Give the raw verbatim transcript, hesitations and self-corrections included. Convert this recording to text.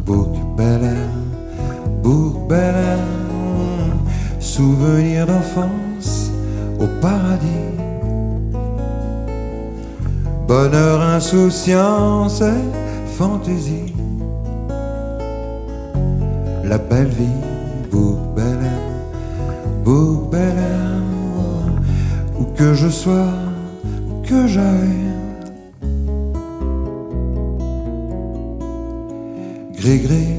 Belle Air, Bourg Bel Air, souvenir d'enfance au paradis. Bonheur, insouciance et fantaisie. La belle vie, Bourg Bel Air, Bourg Bel Air, où que je sois, où que j'aille. Gré gré